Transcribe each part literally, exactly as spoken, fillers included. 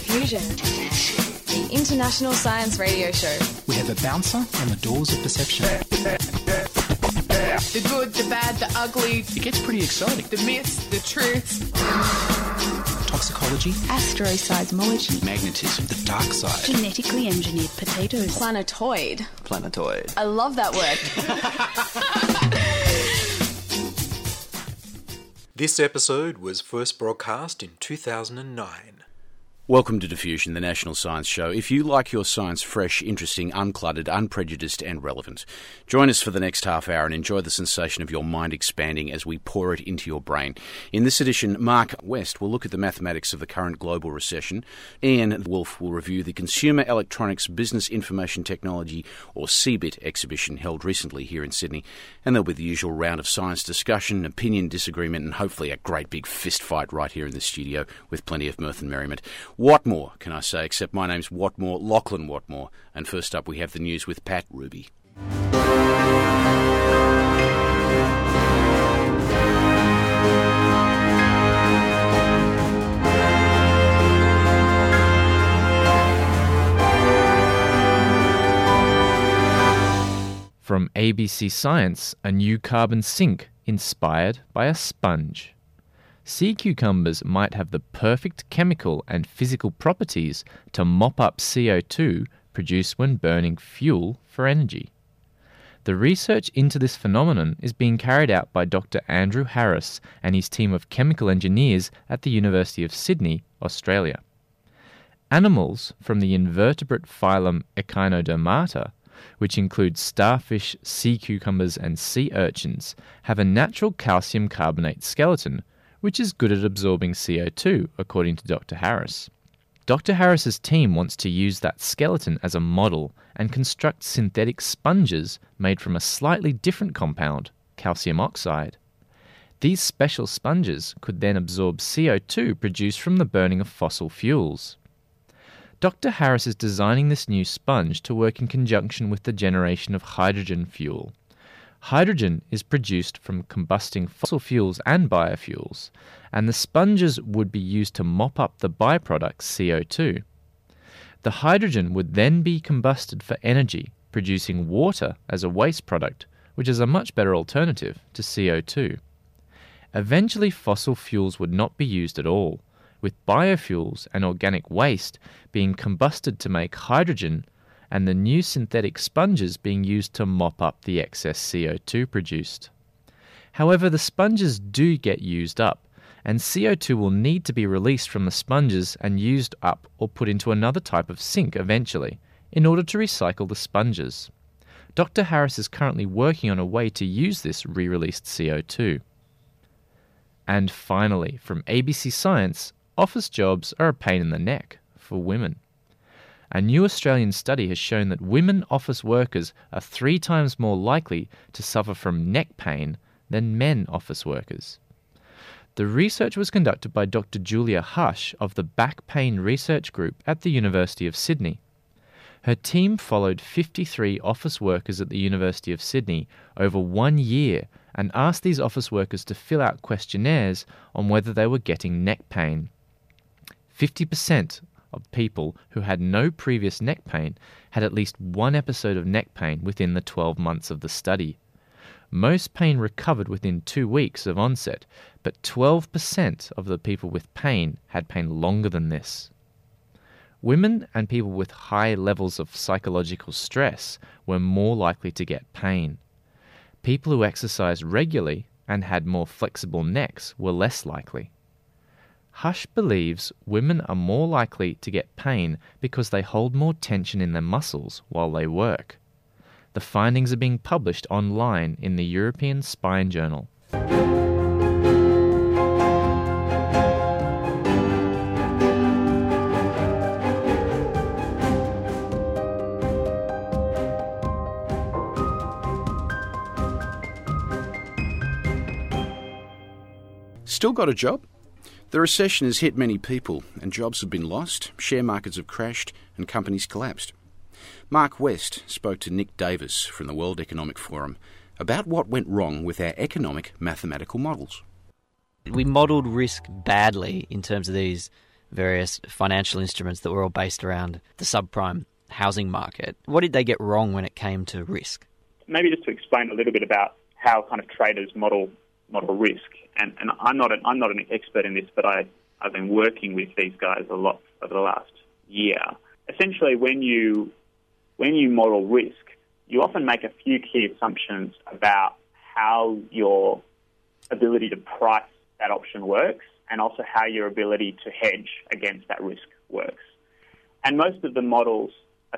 Diffusion, the international science radio show. We have a bouncer on the doors of perception. The good, the bad, the ugly. It gets pretty exciting. The myths, the truths. Toxicology. Astroseismology. Magnetism. The dark side. Genetically engineered potatoes. Planetoid. Planetoid. I love that word. This episode was first broadcast in two thousand nine. Welcome to Diffusion, the National Science Show. If you like your science fresh, interesting, uncluttered, unprejudiced and relevant, join us for the next half hour and enjoy the sensation of your mind expanding as we pour it into your brain. In this edition, Mark West will look at the mathematics of the current global recession. Ian Wolfe will review the Consumer Electronics Business Information Technology, or C B I T, exhibition held recently here in Sydney. And there'll be the usual round of science discussion, opinion disagreement, and hopefully a great big fist fight right here in the studio with plenty of mirth and merriment. What more can I say, except my name's Watmore, Lachlan Watmore, and first up we have the news with Pat Ruby. From A B C Science, a new carbon sink inspired by a sponge. Sea cucumbers might have the perfect chemical and physical properties to mop up C O two produced when burning fuel for energy. The research into this phenomenon is being carried out by Doctor Andrew Harris and his team of chemical engineers at the University of Sydney, Australia. Animals from the invertebrate phylum Echinodermata, which includes starfish, sea cucumbers and sea urchins, have a natural calcium carbonate skeleton, which is good at absorbing C O two, according to Doctor Harris. Doctor Harris's team wants to use that skeleton as a model and construct synthetic sponges made from a slightly different compound, calcium oxide. These special sponges could then absorb C O two produced from the burning of fossil fuels. Doctor Harris is designing this new sponge to work in conjunction with the generation of hydrogen fuel. Hydrogen is produced from combusting fossil fuels and biofuels, and the sponges would be used to mop up the byproduct C O two. The hydrogen would then be combusted for energy, producing water as a waste product, which is a much better alternative to C O two. Eventually, fossil fuels would not be used at all, with biofuels and organic waste being combusted to make hydrogen, and the new synthetic sponges being used to mop up the excess C O two produced. However, the sponges do get used up, and C O two will need to be released from the sponges and used up or put into another type of sink eventually, in order to recycle the sponges. Doctor Harris is currently working on a way to use this re-released C O two. And finally, from A B C Science, office jobs are a pain in the neck for women. A new Australian study has shown that women office workers are three times more likely to suffer from neck pain than men office workers. The research was conducted by Doctor Julia Hush of the Back Pain Research Group at the University of Sydney. Her team followed fifty-three office workers at the University of Sydney over one year and asked these office workers to fill out questionnaires on whether they were getting neck pain. fifty percent of people who had no previous neck pain had at least one episode of neck pain within the twelve months of the study. Most pain recovered within two weeks of onset, but twelve percent of the people with pain had pain longer than this. Women and people with high levels of psychological stress were more likely to get pain. People who exercised regularly and had more flexible necks were less likely. Hush believes women are more likely to get pain because they hold more tension in their muscles while they work. The findings are being published online in the European Spine Journal. Still got a job? The recession has hit many people, and jobs have been lost, share markets have crashed, and companies collapsed. Mark West spoke to Nick Davis from the World Economic Forum about what went wrong with our economic mathematical models. We modelled risk badly in terms of these various financial instruments that were all based around the subprime housing market. What did they get wrong when it came to risk? Maybe just to explain a little bit about how kind of traders model model risk. And, and I'm not an, I'm not an expert in this, but I, I've been working with these guys a lot over the last year. Essentially, when you when you model risk, you often make a few key assumptions about how your ability to price that option works and also how your ability to hedge against that risk works. And most of the models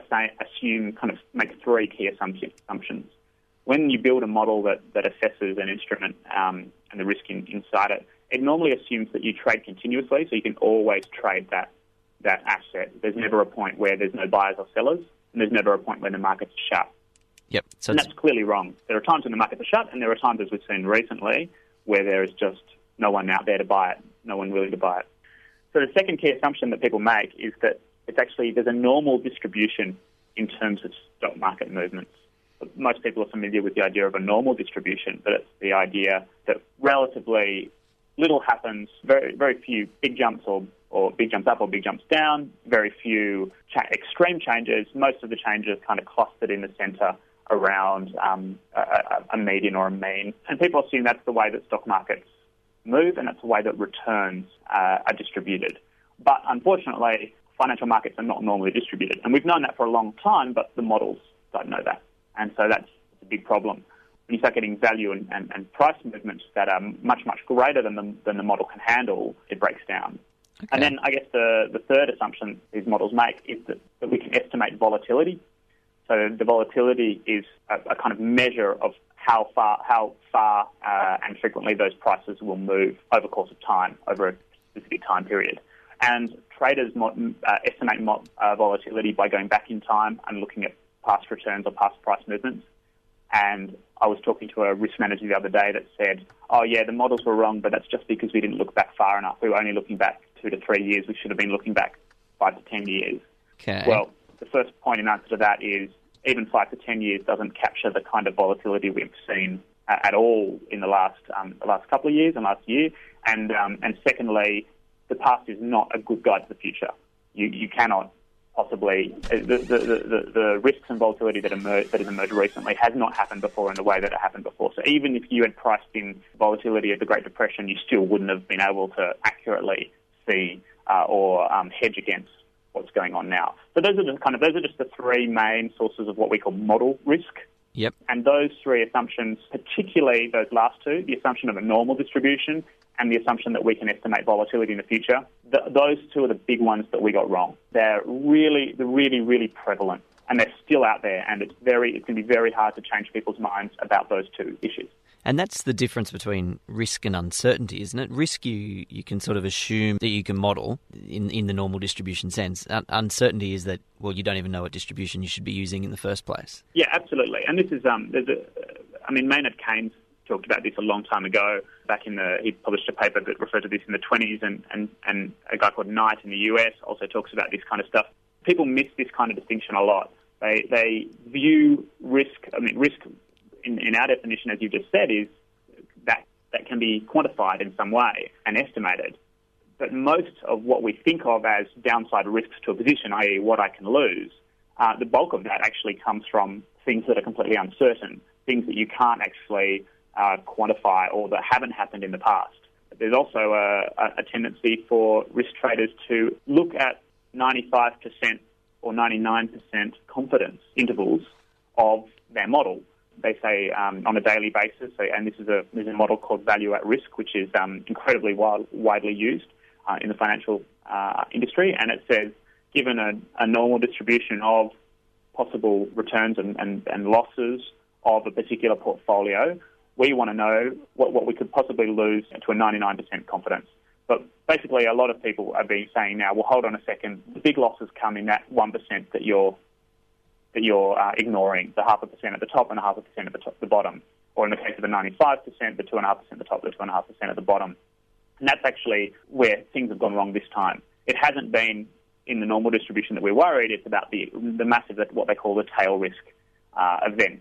assume, kind of make three key assumptions. When you build a model that, that assesses an instrument um, and the risk in, inside it, it normally assumes that you trade continuously, so you can always trade that that asset. There's never a point where there's no buyers or sellers, and there's never a point when the market's shut. Yep. So and that's clearly wrong. There are times when the markets are shut, and there are times, as we've seen recently, where there is just no one out there to buy it, no one willing to buy it. So the second key assumption that people make is that it's actually, there's a normal distribution in terms of stock market movements. Most people are familiar with the idea of a normal distribution, but it's the idea that relatively little happens, very very few big jumps or, or big jumps up or big jumps down, very few cha- extreme changes. Most of the changes kind of clustered in the centre around um, a, a median or a mean. And people assume that's the way that stock markets move, and that's the way that returns uh, are distributed. But unfortunately, financial markets are not normally distributed. And we've known that for a long time, but the models don't know that. And so that's a big problem. When you start getting value and, and, and price movements that are much, much greater than the, than the model can handle, it breaks down. Okay. And then I guess the, the third assumption these models make is that, that we can estimate volatility. So the volatility is a, a kind of measure of how far how far uh, and frequently those prices will move over the course of time, over a specific time period. And traders mo- uh, estimate mo- uh, volatility by going back in time and looking at past returns or past price movements. And I was talking to a risk manager the other day that said, oh yeah, the models were wrong, but that's just because we didn't look back far enough. We were only looking back two to three years. We should have been looking back five to ten years. Okay. Well, the first point in answer to that is even five to ten years doesn't capture the kind of volatility we've seen uh, at all in the last um, the last couple of years and last year. And um, and secondly, the past is not a good guide to the future. You you cannot possibly the the, the, the risks and volatility that emerge that has emerged recently has not happened before in the way that it happened before. So even if you had priced in volatility of the Great Depression, you still wouldn't have been able to accurately see uh, or um, hedge against what's going on now. So those are the kind of those are just the three main sources of what we call model risk. Yep. And those three assumptions, particularly those last two, the assumption of a normal distribution and the assumption that we can estimate volatility in the future, th- those two are the big ones that we got wrong. They're really, they're really, really prevalent, and they're still out there, and it's very, it's going to be very hard to change people's minds about those two issues. And that's the difference between risk and uncertainty, isn't it? Risk, you, you can sort of assume that you can model in, in the normal distribution sense. Un- uncertainty is that, well, you don't even know what distribution you should be using in the first place. Yeah, absolutely. And this is, um, there's a, I mean, Maynard Keynes talked about this a long time ago. Back in the, he published a paper that referred to this in the twenties, and, and, and a guy called Knight in the U S also talks about this kind of stuff. People miss this kind of distinction a lot. They they view risk, I mean, risk in, in our definition, as you just said, is that that can be quantified in some way and estimated. But most of what we think of as downside risks to a position, that is what I can lose, uh, the bulk of that actually comes from things that are completely uncertain, things that you can't actually uh, quantify or that haven't happened in the past. There's also a, a tendency for risk traders to look at ninety-five percent or ninety-nine percent confidence intervals of their model. They say um, on a daily basis, so, and this is a, this is a model called value at risk, which is um, incredibly wild, widely used uh, in the financial uh, industry, and it says, given a, a normal distribution of possible returns and, and, and losses of a particular portfolio, we want to know what, what we could possibly lose to a ninety-nine percent confidence. But basically, a lot of people are being saying now, well, hold on a second, the big losses come in that one percent that you're that you're uh, ignoring, the half a percent at the top and a half a percent at the, top, the bottom. Or in the case of the ninety-five percent, the two and a half percent at the top, the two and a half percent at the bottom. And that's actually where things have gone wrong this time. It hasn't been in the normal distribution that we're worried. It's about the the massive, what they call the tail risk uh, events.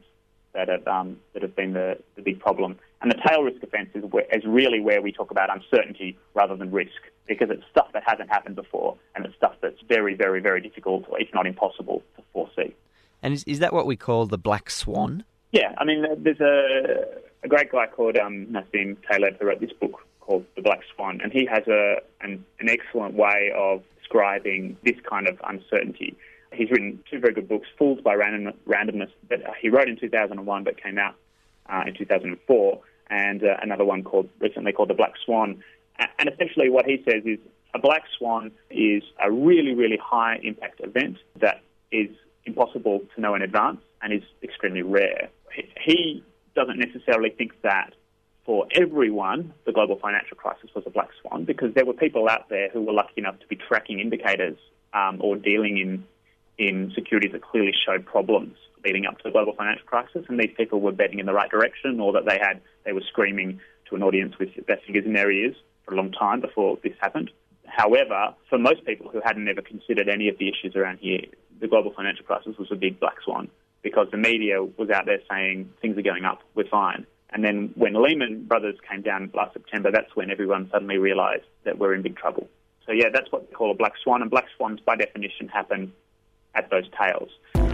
that have um, that have been the, the big problem. And the tail risk offence is, where, is really where we talk about uncertainty rather than risk, because it's stuff that hasn't happened before, and it's stuff that's very, very, very difficult, or if not impossible, to foresee. And is, is that what we call the black swan? Yeah, I mean, there's a, a great guy called um, Nassim Taleb who wrote this book called The Black Swan, and he has a an, an excellent way of describing this kind of uncertainty. He's written two very good books, Fooled by Random, Randomness, that he wrote in two thousand one but came out uh, in two thousand four, and uh, another one called recently called The Black Swan. And essentially what he says is a black swan is a really, really high-impact event that is impossible to know in advance and is extremely rare. He doesn't necessarily think that for everyone the global financial crisis was a black swan, because there were people out there who were lucky enough to be tracking indicators um, or dealing in in securities that clearly showed problems leading up to the global financial crisis, and these people were betting in the right direction, or that they had they were screaming to an audience with their fingers in their ears for a long time before this happened. However, for most people who hadn't ever considered any of the issues around here, the global financial crisis was a big black swan, because the media was out there saying things are going up, we're fine. And then when Lehman Brothers came down last September, that's when everyone suddenly realised that we're in big trouble. So yeah, that's what they call a black swan, and black swans by definition happen at those tails.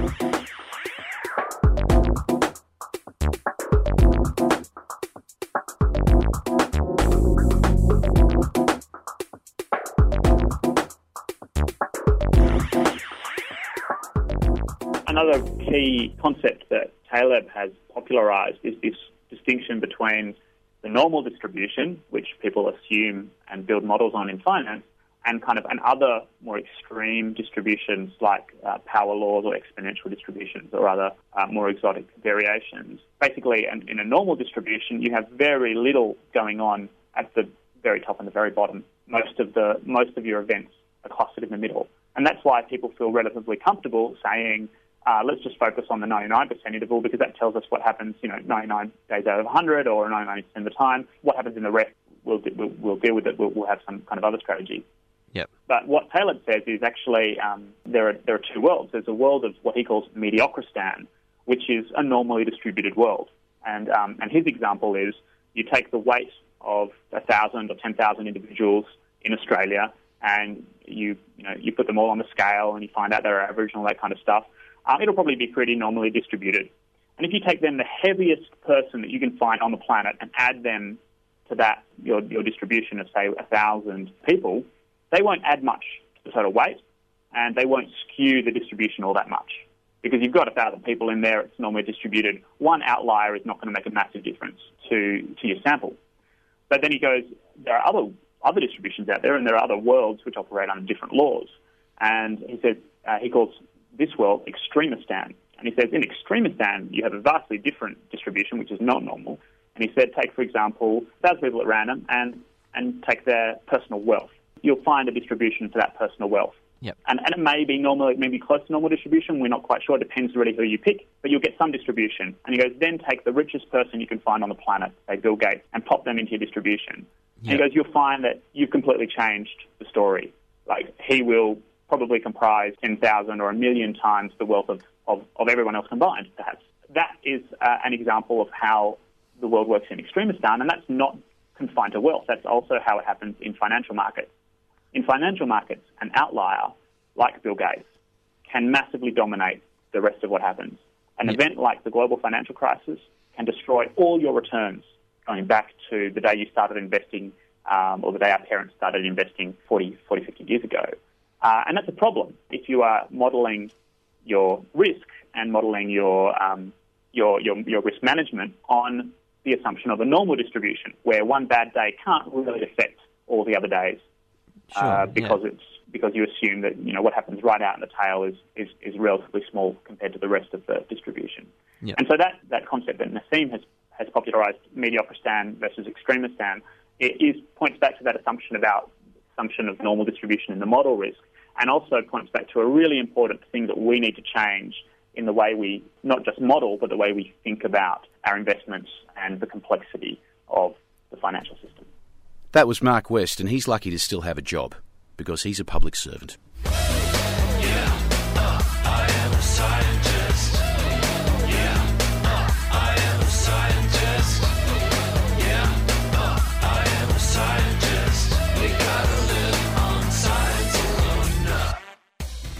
Another key concept that Taleb has popularised is this distinction between the normal distribution, which people assume and build models on in finance, and kind of an other more extreme distributions like uh, power laws or exponential distributions or other uh, more exotic variations. Basically, in, in a normal distribution, you have very little going on at the very top and the very bottom. Most of the most of your events are clustered in the middle. And that's why people feel relatively comfortable saying, uh, let's just focus on the ninety-nine percent interval, because that tells us what happens, you know, ninety-nine days out of one hundred or ninety-nine percent of the time. What happens in the rest, we'll, we'll, we'll deal with it. We'll, we'll have some kind of other strategy. Yep. But what Taleb says is actually um, there are there are two worlds. There's a world of what he calls mediocristan, which is a normally distributed world. And um, and his example is you take the weight of a thousand or ten thousand individuals in Australia, and you you know you put them all on the scale, and you find out their average and all that kind of stuff. Um, it'll probably be pretty normally distributed. And if you take then the heaviest person that you can find on the planet and add them to that your your distribution of say a thousand people, they won't add much to the total weight, and they won't skew the distribution all that much. Because you've got a thousand people in there, it's normally distributed. One outlier is not going to make a massive difference to, to your sample. But then he goes, there are other other distributions out there, and there are other worlds which operate under different laws. And he says, uh, he calls this world extremistan. And he says, in extremistan, you have a vastly different distribution, which is not normal. And he said, take, for example, a thousand people at random and, and take their personal wealth. You'll find a distribution for that personal wealth. Yep. And, and it may be normal, it may be close to normal distribution. We're not quite sure. It depends really who you pick. But you'll get some distribution. And he goes, then take the richest person you can find on the planet, say Bill Gates, and pop them into your distribution. Yep. And he goes, you'll find that you've completely changed the story. Like, he will probably comprise ten thousand or a million times the wealth of, of, of everyone else combined, perhaps. That is uh, an example of how the world works in extremistan, and that's not confined to wealth. That's also how it happens in financial markets. In financial markets, an outlier, like Bill Gates, can massively dominate the rest of what happens. An yep. event like the global financial crisis can destroy all your returns going back to the day you started investing um, or the day our parents started investing forty, forty, fifty years ago. Uh, and that's a problem if you are modelling your risk and modelling your, um, your, your, your risk management on the assumption of a normal distribution, where one bad day can't really affect all the other days. Sure, uh, because yeah. it's because you assume that you know what happens right out in the tail is, is, is relatively small compared to the rest of the distribution. Yep. And so that, that concept that Nassim has, has popularised, mediocristan versus extremistan, it is points back to that assumption about assumption of normal distribution in the model risk, and also points back to a really important thing that we need to change in the way we not just model, but the way we think about our investments and the complexity of the financial system. That was Mark West, and he's lucky to still have a job because he's a public servant. Yeah, uh, I am a scientist. Yeah, uh,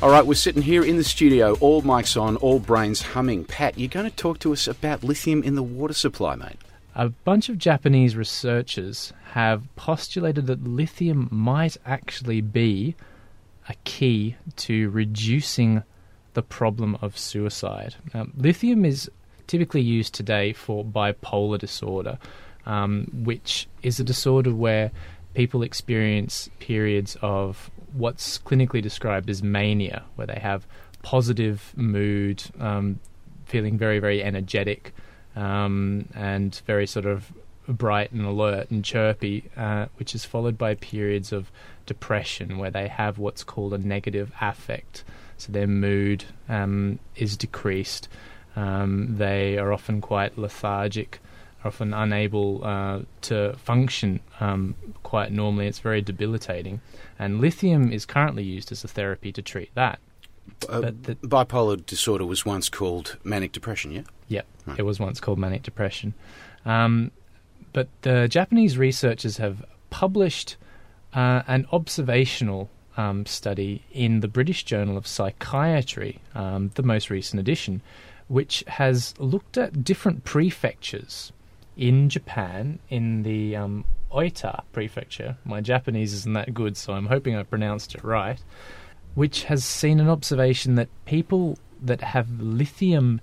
All right, we're sitting here in the studio, all mics on, all brains humming. Pat, you're going to talk to us about lithium in the water supply, mate. A bunch of Japanese researchers have postulated that lithium might actually be a key to reducing the problem of suicide. Um, lithium is typically used today for bipolar disorder, um, which is a disorder where people experience periods of what's clinically described as mania, where they have positive mood, um, feeling very, very energetic, um, and very sort of bright and alert and chirpy, uh, which is followed by periods of depression, where they have what's called a negative affect. So their mood um, is decreased. Um, they are often quite lethargic, often unable uh, to function um, quite normally. It's very debilitating. And lithium is currently used as a therapy to treat that. Uh, but the, bipolar disorder was once called manic depression, yeah? Yep, right. It was once called manic depression. Um, but the Japanese researchers have published uh, an observational um, study in the British Journal of Psychiatry, um, the most recent edition, which has looked at different prefectures in Japan, in the um, Oita prefecture. My Japanese isn't that good, so I'm hoping I pronounced it right, which has seen an observation that people that have lithium,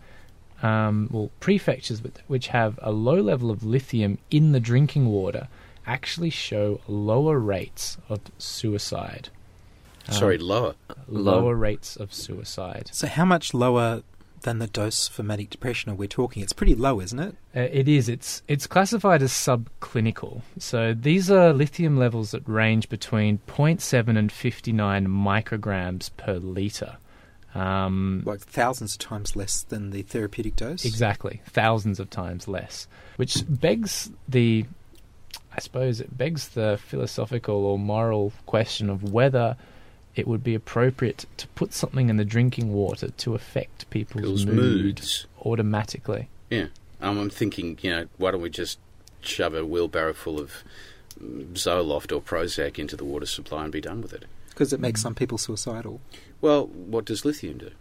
um, well, prefectures which have a low level of lithium in the drinking water actually show lower rates of suicide. Sorry, Um, lower? Lower rates of suicide. So how much lower than the dose for manic depression are we talking? It's pretty low, isn't it? Uh, it is. It's it's classified as subclinical. So these are lithium levels that range between zero point seven and fifty-nine micrograms per litre. Um, Like thousands of times less than the therapeutic dose? Exactly. Thousands of times less. Which begs the, I suppose it begs the philosophical or moral question of whether it would be appropriate to put something in the drinking water to affect people's, People's mood moods. automatically. Yeah. Um, I'm thinking, you know, why don't we just shove a wheelbarrow full of Zoloft or Prozac into the water supply and be done with it? Because it makes some people suicidal. Well, what does lithium do?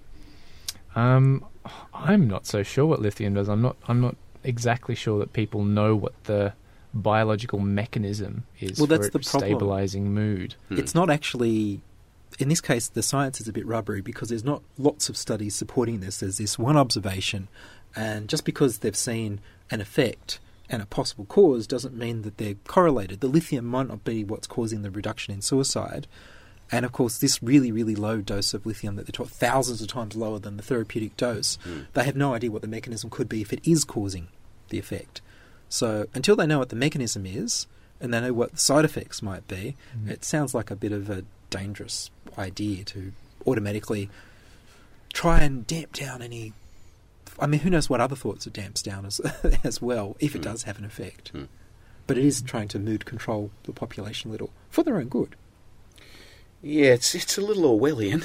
Um, I'm not so sure what lithium does. I'm not. I'm not exactly sure that people know what the biological mechanism is Well, for that's it the problem. stabilising mood. Hmm. It's not actually... In this case, the science is a bit rubbery because there's not lots of studies supporting this. There's this one observation, and just because they've seen an effect and a possible cause doesn't mean that they're correlated. The lithium might not be what's causing the reduction in suicide. And, of course, this really, really low dose of lithium that they're taught thousands of times lower than the therapeutic dose, Mm. they have no idea what the mechanism could be if it is causing the effect. So until they know what the mechanism is and they know what the side effects might be, Mm. it sounds like a bit of a dangerous idea to automatically try and damp down any... I mean, who knows what other thoughts it damps down as, as well, if it Mm. does have an effect. Mm. But it is trying to mood control the population a little, for their own good. Yeah, it's it's a little Orwellian.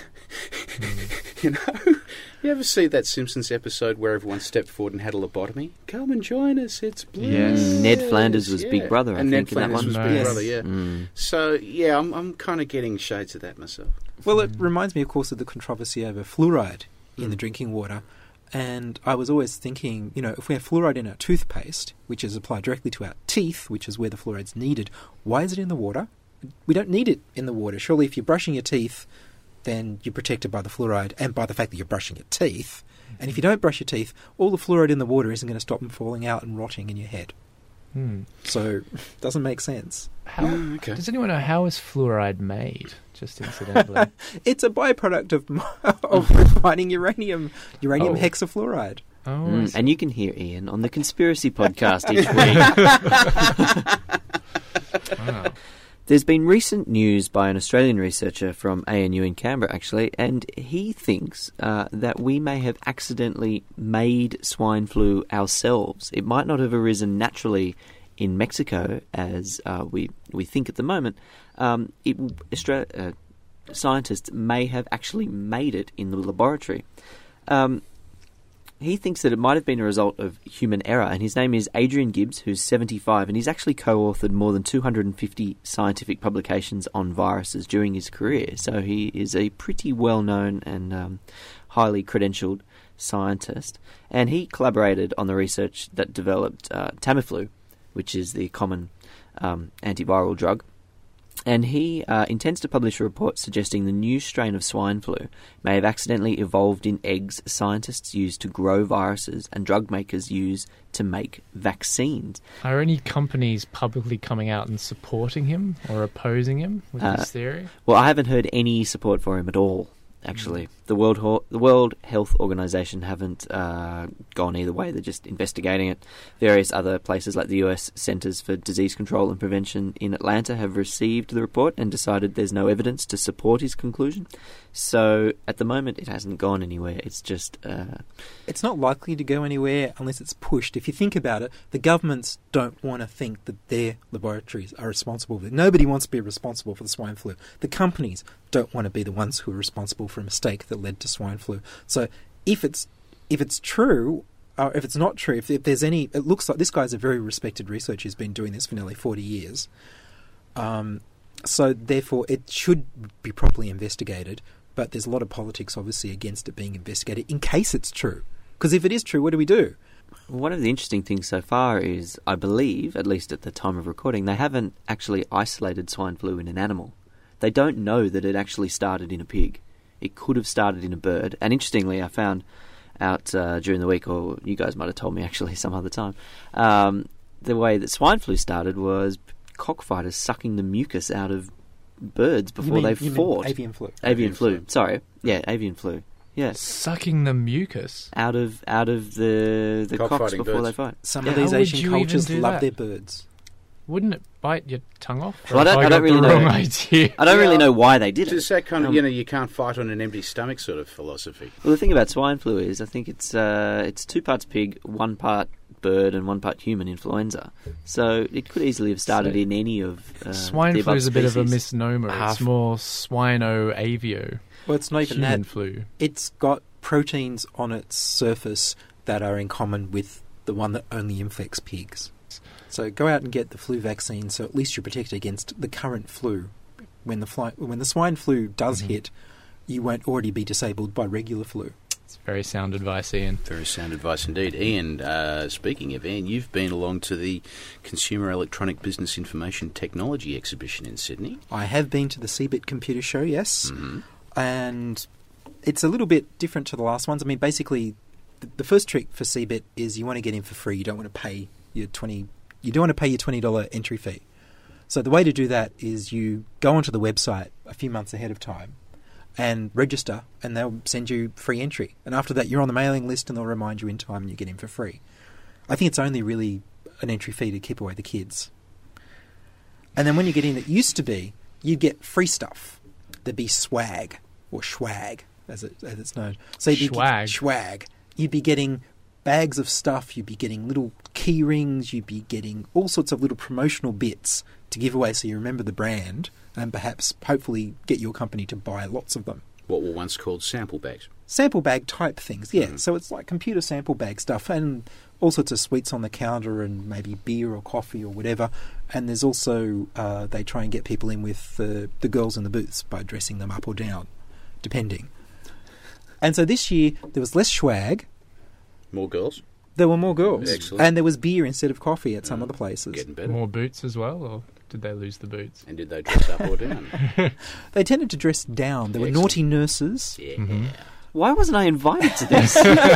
Mm. You know? You ever see that Simpsons episode where everyone stepped forward and had a lobotomy? Come and join us, it's bliss. Yes. Mm, Ned Flanders was Yeah. Big Brother, I and think, Ned in that Flanders one. was Big Nice. Brother, yeah. Mm. So, yeah, I'm I'm kind of getting shades of that myself. Well, it reminds me, of course, of the controversy over fluoride in Mm. the drinking water. And I was always thinking, you know, if we have fluoride in our toothpaste, which is applied directly to our teeth, which is where the fluoride's needed, why is it in the water? We don't need it in the water. Surely if you're brushing your teeth, then you're protected by the fluoride and by the fact that you're brushing your teeth. And if you don't brush your teeth, all the fluoride in the water isn't going to stop them falling out and rotting in your head. Hmm. So it doesn't make sense. How, Mm, okay. Does anyone know how is fluoride made? Just incidentally. It's a byproduct of of refining uranium, uranium Oh. hexafluoride. Oh, I Mm, see. and you can hear Ian on the Conspiracy Podcast each week. Wow. There's been recent news by an Australian researcher from A N U in Canberra, actually, and he thinks uh, that we may have accidentally made swine flu ourselves. It might not have arisen naturally in Mexico, as uh, we we think at the moment. Um, it, Austra- uh, scientists may have actually made it in the laboratory. Um, he thinks that it might have been a result of human error, and his name is Adrian Gibbs, who's seventy-five, and he's actually co-authored more than two hundred fifty scientific publications on viruses during his career. So he is a pretty well-known and um, highly credentialed scientist, and he collaborated on the research that developed uh, Tamiflu, which is the common um, antiviral drug. And he uh, intends to publish a report suggesting the new strain of swine flu may have accidentally evolved in eggs scientists use to grow viruses and drug makers use to make vaccines. Are any companies publicly coming out and supporting him or opposing him with Uh, this theory? Well, I haven't heard any support for him at all, actually. The World Ho- the World Health Organization haven't uh, gone either way. They're just investigating it. Various other places like the U S Centers for Disease Control and Prevention in Atlanta have received the report and decided there's no evidence to support his conclusion. So at the moment, it hasn't gone anywhere. It's just... Uh, It's not likely to go anywhere unless it's pushed. If you think about it, the governments don't want to think that their laboratories are responsible. Nobody wants to be responsible for the swine flu. The companies don't want to be the ones who are responsible for a mistake that led to swine flu. So if it's if it's true, or if it's not true, if, if there's any... It looks like this guy's a very respected researcher. He's been doing this for nearly forty years. Um, so therefore, it should be properly investigated. But there's a lot of politics, obviously, against it being investigated in case it's true. Because if it is true, what do we do? One of the interesting things so far is, I believe, at least at the time of recording, they haven't actually isolated swine flu in an animal. They don't know that it actually started in a pig. It could have started in a bird. And interestingly, I found out uh, during the week, or you guys might have told me actually some other time, um, the way that swine flu started was cockfighters sucking the mucus out of birds before mean, they you fought. Mean avian flu. Avian, avian flu. flu. Sorry. Yeah, avian flu. Yeah. Sucking the mucus out of out of the the cocks before birds. they fight. Some yeah. of these How would Asian you cultures even do love that? their birds. Wouldn't it bite your tongue off? Well, I don't, I I don't got really the know. wrong idea. I don't really know why they did it. It's that kind of, Um, you know, you can't fight on an empty stomach sort of philosophy. Well, the thing about swine flu is, I think it's uh, it's two parts pig, one part bird, and one part human influenza. So it could easily have started So in any of uh, Swine the flu above is a bit of a species. misnomer. Half- It's more swino-avio. Well, it's not even Human that. flu. It's got proteins on its surface that are in common with the one that only infects pigs. So go out and get the flu vaccine, so at least you're protected against the current flu. When the fly, when the swine flu does Mhm. hit, you won't already be disabled by regular flu. It's very sound advice, Ian. Very sound advice indeed. Ian, uh, speaking of Ian, you've been along to the Consumer Electronic Business Information Technology exhibition in Sydney. I have been to the C B I T computer show, yes, Mm-hmm. and it's a little bit different to the last ones. I mean, basically, the, the first trick for C B I T is you want to get in for free. You don't want to pay your twenty. You don't want to pay your twenty dollar entry fee. So the way to do that is you go onto the website a few months ahead of time and register, and they'll send you free entry. And after that, you're on the mailing list, and they'll remind you in time, and you get in for free. I think it's only really an entry fee to keep away the kids. And then when you get in, it used to be you get free stuff. There'd be swag or schwag, as it as it's known. So you'd be Schwag. schwag. You'd be getting bags of stuff. You'd be getting little key rings. You'd be getting all sorts of little promotional bits to give away, so you remember the brand, and perhaps, hopefully, get your company to buy lots of them. What were once called sample bags. Sample bag type things, yeah. Mm. So it's like computer sample bag stuff, and all sorts of sweets on the counter, and maybe beer or coffee or whatever. And there's also, uh, they try and get people in with the, the girls in the booths by dressing them up or down, depending. And so this year, there was less swag. More girls. There were more girls. Excellent. And there was beer instead of coffee at some Mm. other places. Getting better. More boots as well, or did they lose the boots? And did they dress up or down? They tended to dress down. There were Excellent. naughty nurses. Yeah. Mm-hmm. Why wasn't I invited to this?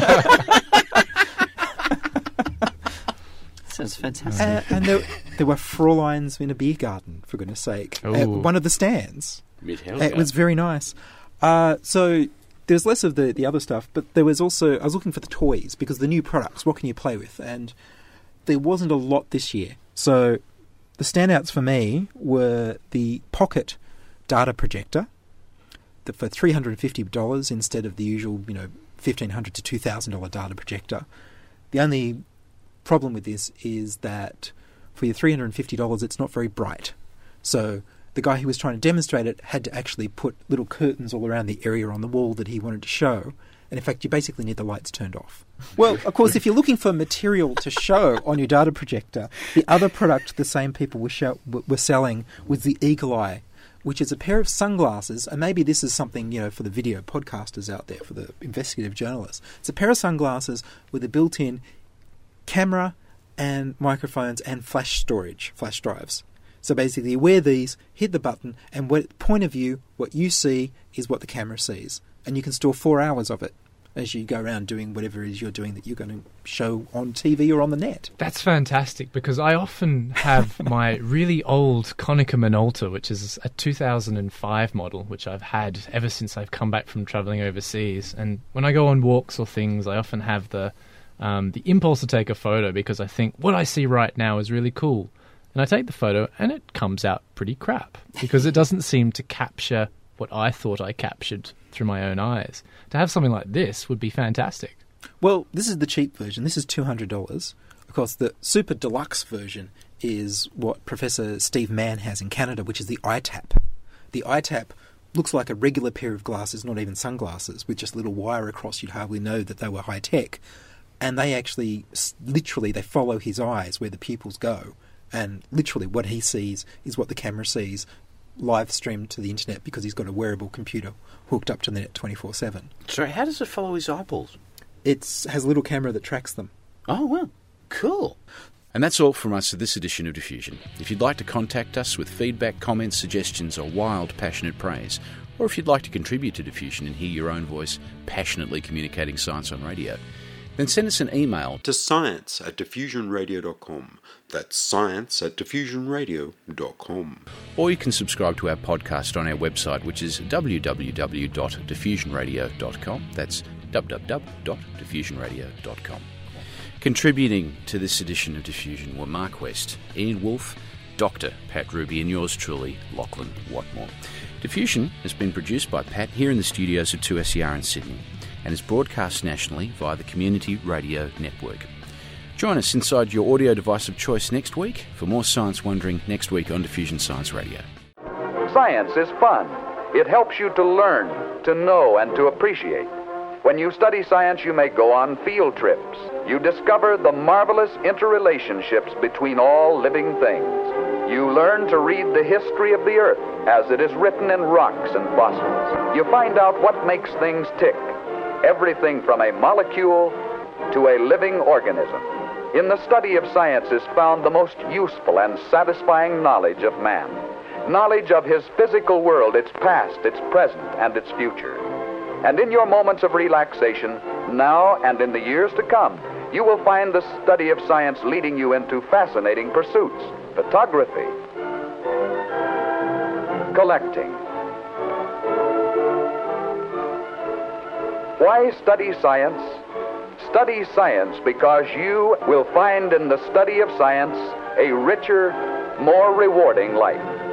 Sounds fantastic. Uh, and there, there were Frauleins in a beer garden, for goodness sake. At Ooh. one of the stands. Mid-Hell It was very nice. Uh, so there's less of the, the other stuff, but there was also... I was looking for the toys, because the new products, what can you play with? And there wasn't a lot this year. So the standouts for me were the Pocket data projector that for three hundred fifty dollars instead of the usual, you know, fifteen hundred dollars to two thousand dollars data projector. The only problem with this is that for your three hundred fifty dollars, it's not very bright. So the guy who was trying to demonstrate it had to actually put little curtains all around the area on the wall that he wanted to show, And in fact, you basically need the lights turned off. Well, of course, if you're looking for material to show on your data projector, the other product the same people were, show, were selling was the Eagle Eye, which is a pair of sunglasses, and maybe this is something, you know, for the video podcasters out there, for the investigative journalists. It's a pair of sunglasses with a built-in camera and microphones and flash storage, flash drives. So basically, you wear these, hit the button, and what point of view, what you see is what the camera sees. And you can store four hours of it as you go around doing whatever it is you're doing that you're going to show on T V or on the net. That's fantastic, because I often have my really old Konica Minolta, which is a two thousand five model, which I've had ever since I've come back from travelling overseas. And when I go on walks or things, I often have the um, the impulse to take a photo because I think what I see right now is really cool. And I take the photo and it comes out pretty crap because it doesn't seem to capture what I thought I captured through my own eyes. To have something like this would be fantastic. Well, this is the cheap version. This is two hundred dollars. Of course, the super deluxe version is what Professor Steve Mann has in Canada, which is the I TAP. The I TAP looks like a regular pair of glasses, not even sunglasses, with just a little wire across. You'd hardly know that they were high-tech. And they actually, literally, they follow his eyes where the pupils go. And literally what he sees is what the camera sees, live streamed to the internet because he's got a wearable computer hooked up to the net twenty-four seven. Sorry, how does it follow his eyeballs? It has a little camera that tracks them. Oh, well, cool. And that's all from us for this edition of Diffusion. If you'd like to contact us with feedback, comments, suggestions, or wild, passionate praise, or if you'd like to contribute to Diffusion and hear your own voice passionately communicating science on radio, then send us an email to science at diffusion radio dot com. That's science at diffusion radio dot com. Or you can subscribe to our podcast on our website, which is w w w dot diffusion radio dot com. That's w w w dot diffusion radio dot com. Contributing to this edition of Diffusion were Mark West, Ian Wolfe, Doctor Pat Ruby, and yours truly, Lachlan Watmore. Diffusion has been produced by Pat here in the studios of two S E R in Sydney, and is broadcast nationally via the Community Radio Network. Join us inside your audio device of choice next week for more science wondering next week on Diffusion Science Radio. Science is fun. It helps you to learn, to know, and to appreciate. When you study science, you may go on field trips. You discover the marvelous interrelationships between all living things. You learn to read the history of the Earth as it is written in rocks and fossils. You find out what makes things tick. Everything from a molecule to a living organism. In the study of science is found the most useful and satisfying knowledge of man. Knowledge of his physical world, its past, its present, and its future. And in your moments of relaxation, now and in the years to come, you will find the study of science leading you into fascinating pursuits. Photography, collecting. Why study science? Study science because you will find in the study of science a richer, more rewarding life.